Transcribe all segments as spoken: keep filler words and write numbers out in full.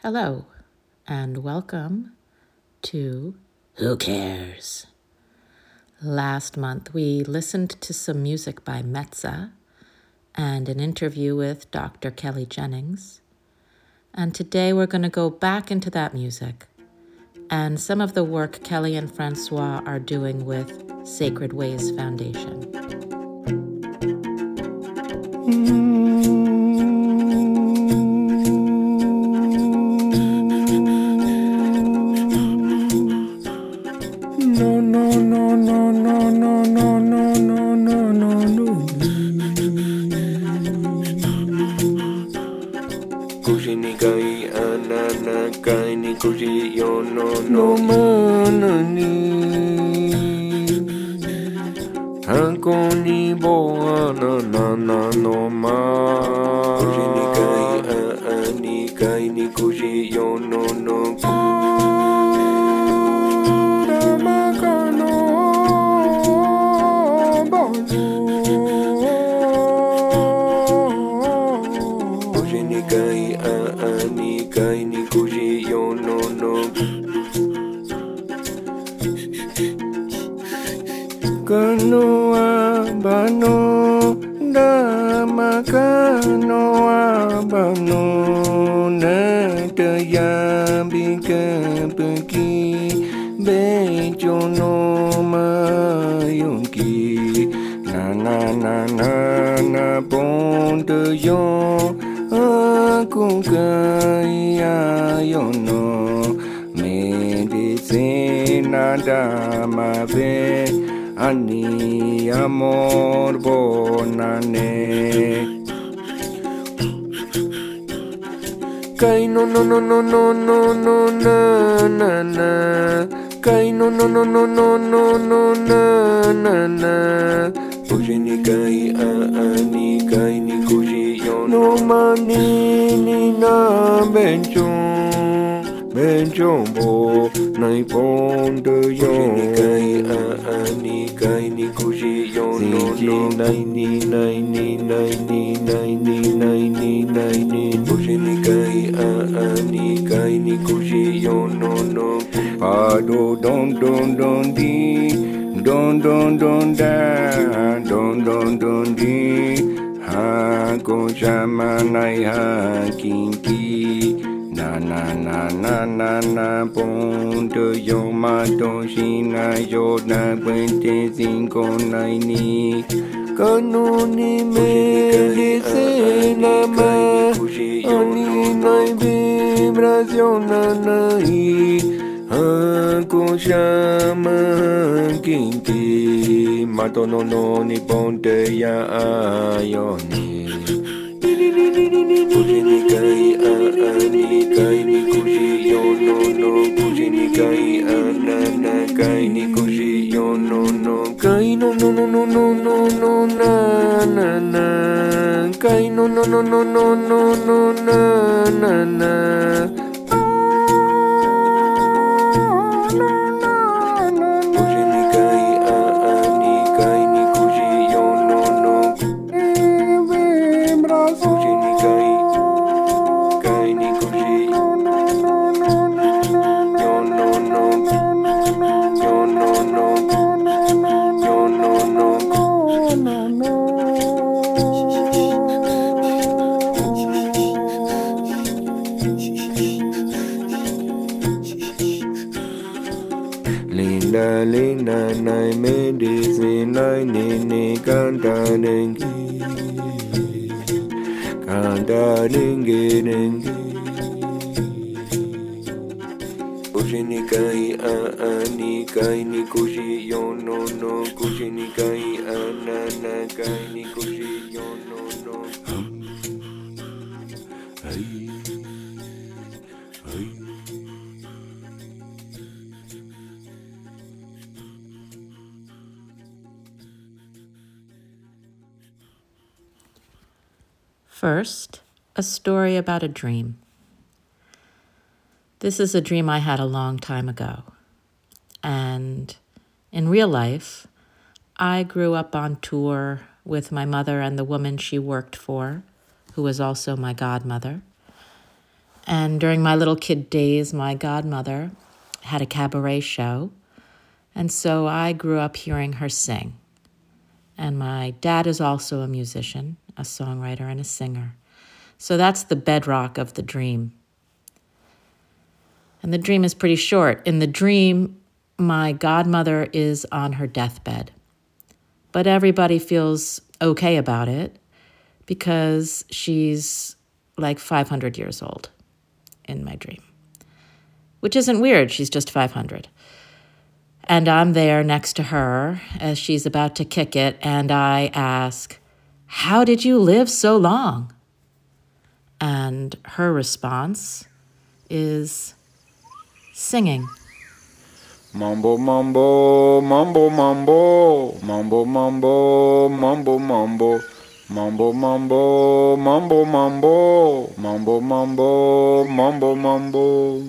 Hello, and welcome to Who Cares? Last month, we listened to some music by Metza and an interview with Doctor Kelly Jennings. And today we're going to go back into that music and some of the work Kelly and Francois are doing with Sacred Ways Foundation. No, no, no, no, no, no, no, no, no, no, no, no. Kushi ni kai anana kai ni kushi yo no no mana ni. Hanko ni bo ana na na no ma. Kushi ni kai a ni kai ni kushi yo no no. Kanoa bano dama kanoa bano na tayambi kapaki bejo no mayonki na na na na na ponte yo aku kaya yo no medicina dama be Ani amor bonane Kai no no no no no no no na na na Kai no no no no no no no na na na Kushi ni kai a ani kai ni kushi yo no mani ni na benchon benchon bo nai ponde yo ni kai a ani kai ni kushi yo no no nai ni nai ni nai ni nai ni nai ni nai ni kushi ni kai a ani kai ni kushi yo no no pa do don don don di don don don da don don don di ha go shama nai ha kinki na na na na na na ponte yo ma don shina yo na puente cinco nai ni kanoni medicina ma ani nai vibración nai Hanko shama kinki mato no no ni ponte ya ayoni Kushi ni kai a ani kai ni kushi yo no no Kushi ni kai a na na kai ni kushi yo no no Kai no no no no no no no na na na Kai no no no no no no no na na na Linda, linda, nai medicine, nai nene, kanta dengi, kanta dengi, dengi. Kushi ni kai a ani kai ni kushi yo no no, kushi ni kai a na na kai ni kushi yo no no. Hey, hey. First, a story about a dream. This is a dream I had a long time ago. And in real life, I grew up on tour with my mother and the woman she worked for, who was also my godmother. And during my little kid days, my godmother had a cabaret show. And so I grew up hearing her sing. And my dad is also a musician, a songwriter, and a singer. So that's the bedrock of the dream. And the dream is pretty short. In the dream, my godmother is on her deathbed. But everybody feels okay about it because she's like five hundred years old in my dream, which isn't weird. She's just five hundred. And I'm there next to her as she's about to kick it, and I ask, "How did you live so long?" And her response is singing. Mambo, mambo, mambo, mambo, mambo, mambo, mambo, mambo, mambo, mambo, mambo, mambo, mambo, mambo, mambo, mambo.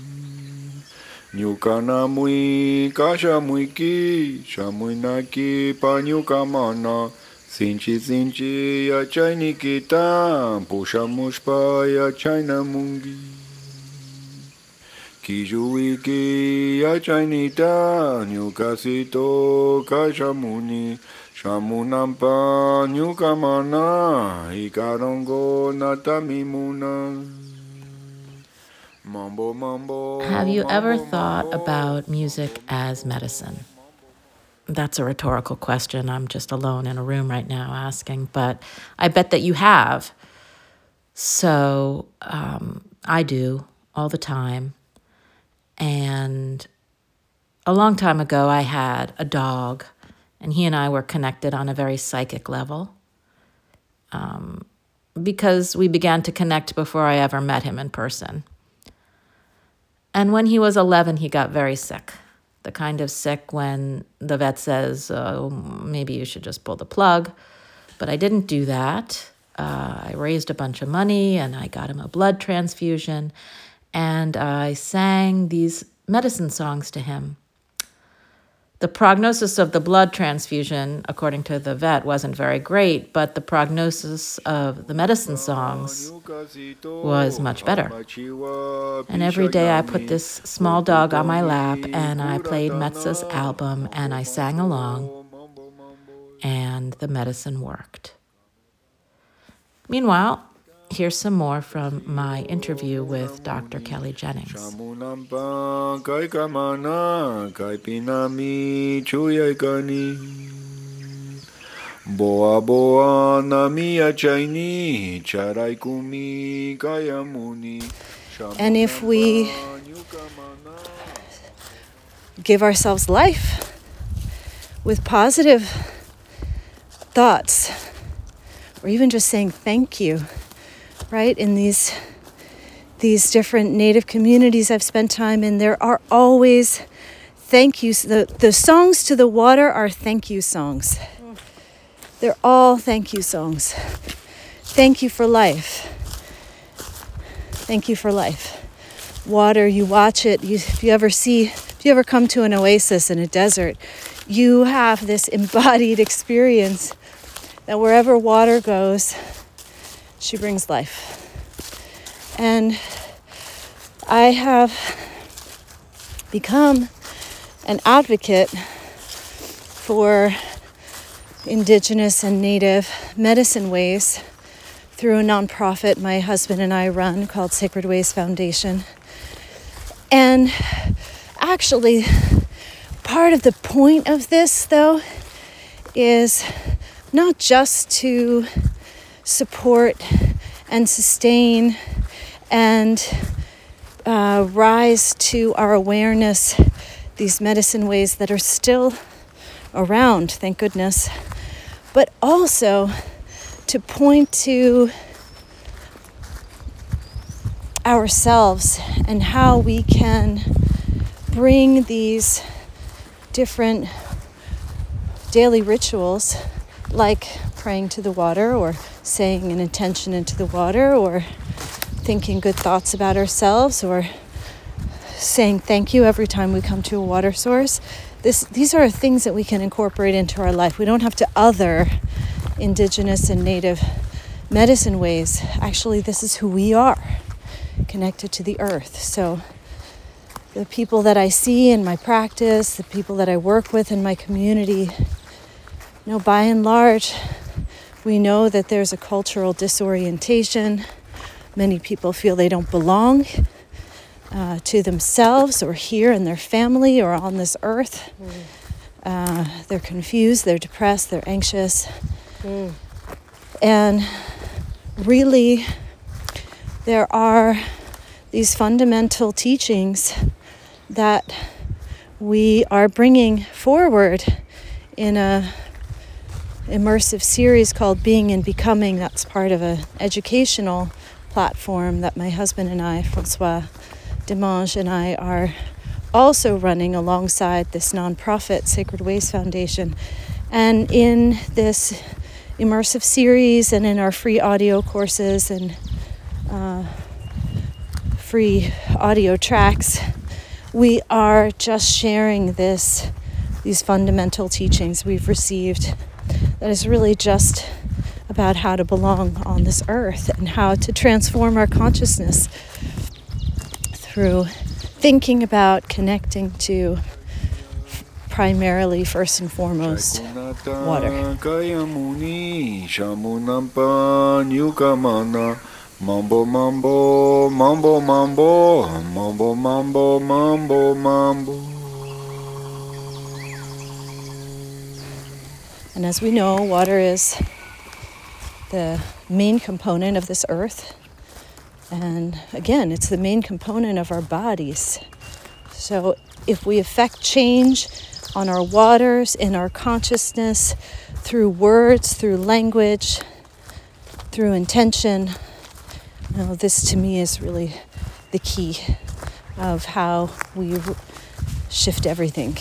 Nyuka na mui, kasha mui ki, shamui na ki, pa nyuka mana. Sinchi sinchi ya chai nikita, pusha mushpa ya chai na mungi. Kijuiki ya chai nita, nyuka sito kasha muni. Shamunampa nyuka mana, ikarongo natamimuna. Mambo, mambo. Have you mambo, ever thought mambo. about music as medicine? That's a rhetorical question. I'm just alone in a room right now asking, but I bet that you have. So um, I do all the time. And a long time ago, I had a dog, and he and I were connected on a very psychic level um, because we began to connect before I ever met him in person. And when he was eleven, he got very sick. The kind of sick when the vet says, oh, maybe you should just pull the plug. But I didn't do that. Uh, I raised a bunch of money and I got him a blood transfusion. And I sang these medicine songs to him. The prognosis of the blood transfusion, according to the vet, wasn't very great, but the prognosis of the medicine songs was much better. And every day I put this small dog on my lap and I played Metza's album and I sang along, and the medicine worked. Meanwhile, here's some more from my interview with Doctor Kelly Jennings. Shamunampa kai kamana kai pinami chuyakani. Boa boa nami achaini charai kumi kayamuni. And if we give ourselves life with positive thoughts, or even just saying thank you, right? In these these different Native communities I've spent time in, there are always thank yous. The, the songs to the water are thank you songs. They're all thank you songs. Thank you for life. Thank you for life. Water, you watch it. You, if you ever see, if you ever come to an oasis in a desert, you have this embodied experience that wherever water goes, she brings life. And I have become an advocate for Indigenous and Native medicine ways through a nonprofit my husband and I run called Sacred Ways Foundation. And actually, part of the point of this, though, is not just to support and sustain and uh, rise to our awareness these medicine ways that are still around, thank goodness, but also to point to ourselves and how we can bring these different daily rituals, like praying to the water or saying an intention into the water or thinking good thoughts about ourselves or saying thank you every time we come to a water source. This, these are things that we can incorporate into our life. We don't have to other Indigenous and Native medicine ways. Actually, this is who we are. connected to the earth. So the people that I see in my practice, the people that I work with in my community, you know, by and large, we know that there's a cultural disorientation. Many people feel they don't belong uh, to themselves or here in their family or on this earth. Mm. Uh, they're confused, they're depressed, they're anxious. Mm. And really, there are these fundamental teachings that we are bringing forward in a immersive series called Being and Becoming. That's part of an educational platform that my husband and I, Francois Demange, and I are also running alongside this nonprofit Sacred Ways Foundation. And in this immersive series and in our free audio courses and uh, free audio tracks, we are just sharing this these fundamental teachings we've received that is really just about how to belong on this earth and how to transform our consciousness through thinking about connecting to primarily, first and foremost, water. Mambo, mambo, mambo, mambo, mambo, mambo, mambo, mambo. And as we know, water is the main component of this earth. And again, it's the main component of our bodies. So if we affect change on our waters, in our consciousness, through words, through language, through intention, you know, this to me is really the key of how we shift everything.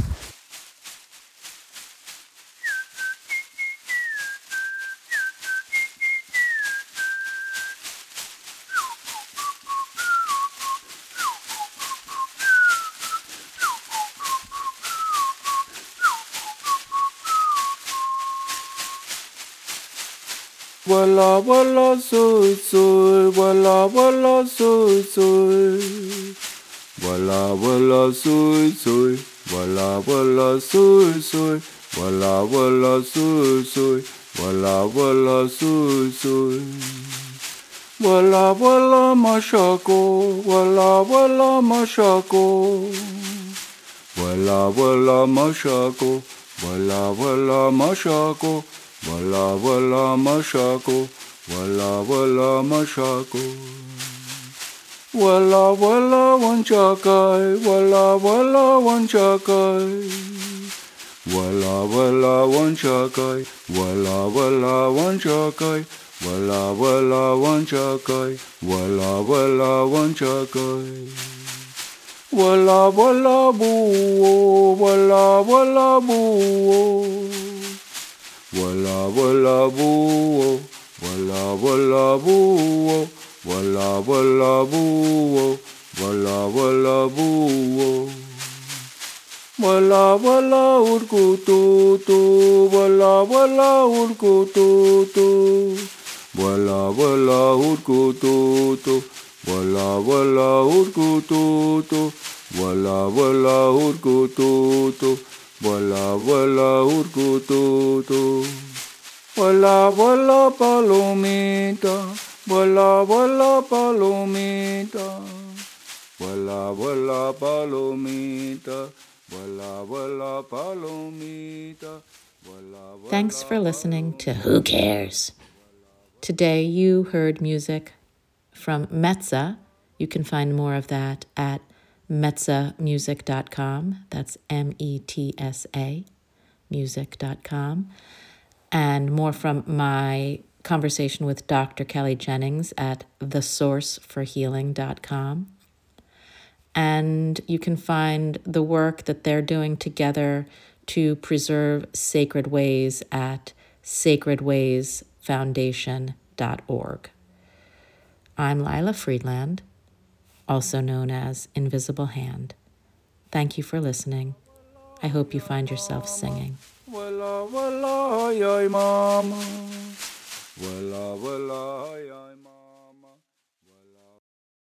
Walla walla soy soy, walla walla soy soy, walla walla soy soy, walla walla soy soy, walla walla soy soy, walla walla soy soy, walla walla mashako, walla walla mashako, walla walla mashako, walla walla mashako. Walla walla mashako, walla walla mashako. Walla walla wanchakai, walla walla wanchakai. Walla walla wanchakai, walla walla wanchakai. Walla walla wanchakai, walla walla wanchakai. Walla walla buo, walla walla buo. Walla walla buo, walla walla buo, walla walla buo, walla walla buo. Walla walla urkututu, walla walla urkututu, walla walla urkututu, walla walla urkututu, walla walla urkututu. Walla walla urkututu, walla walla palomita, walla walla palomita, walla walla palomita, walla walla palomita. Thanks for listening to Who Cares? Today you heard music from Metsa. You can find more of that at metsa music dot com. That's M E T S A music dot com. And more from my conversation with Doctor Kelly Jennings at the source for healing dot com. And you can find the work that they're doing together to preserve sacred ways at sacred ways foundation dot org. I'm Lila Friedland, also known as Invisible Hand. Thank you for listening. I hope you find yourself singing. Walla walla ay mama, walla walla ay.